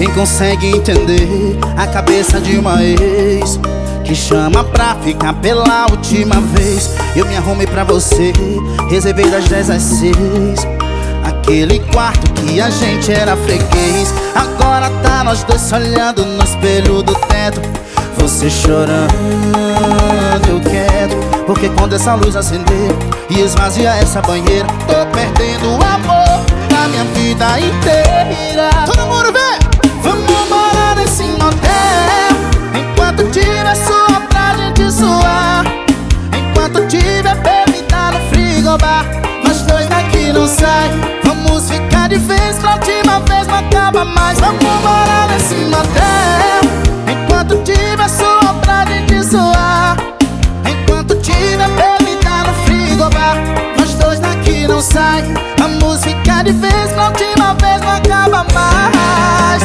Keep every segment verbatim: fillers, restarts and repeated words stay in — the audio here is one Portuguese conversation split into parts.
Quem consegue entender a cabeça de uma ex que chama pra ficar pela última vez? Eu me arrumei pra você, reservei das dez às seis, aquele quarto que a gente era freguês. Agora tá nós dois se olhando no espelho do teto, você chorando, eu quieto. Porque quando essa luz acender e esvazia essa banheira, tô perdendo o amor da minha vida inteira. Todo mundo vem! Vamos morar nesse motel, enquanto tiver sua pra gente suar, enquanto tiver bebida no frigobar, nós dois daqui não sai. Vamos ficar de vez, pra última vez não acaba mais. Vamos morar nesse motel, enquanto tiver sua pra gente suar, enquanto tiver bebida no frigobar, nós dois daqui não sai. Vamos ficar de vez, pra última vez não acaba mais.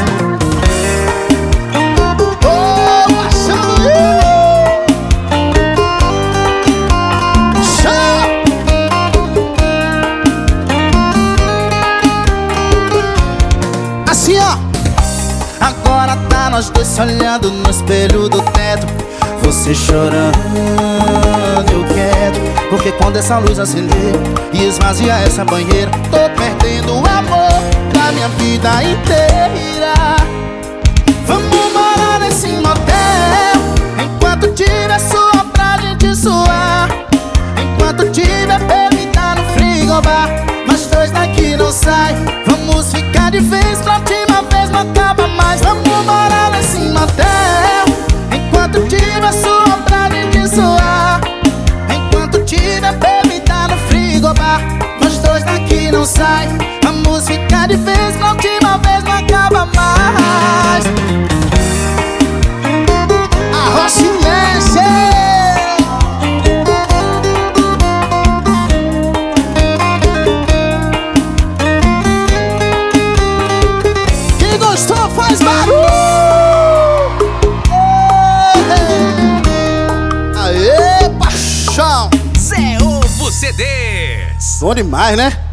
Oh, achando assim, ó. Agora tá nós dois se olhando no espelho do teto, você chorando, eu quieto. Porque quando essa luz acender e esvazia essa banheira, tô perdendo o amor da minha vida inteira. Vamos morar nesse motel, enquanto tiver sua pra gente suar, enquanto tiver bebida no frigobar, nós dois daqui não sai. Vamos ficar de vez, pra última vez não acaba mais. Vamos morar nesse motel, enquanto tiver sua pra gente suar, enquanto tiver bebida no frigobar, nós dois daqui não sai. Vamos ficar de vez, pra última vez não acaba mais. Arrocha e mexe. Quem gostou faz barulho. Aê, paixão. Zé Ovo C Ds. Bom demais, né?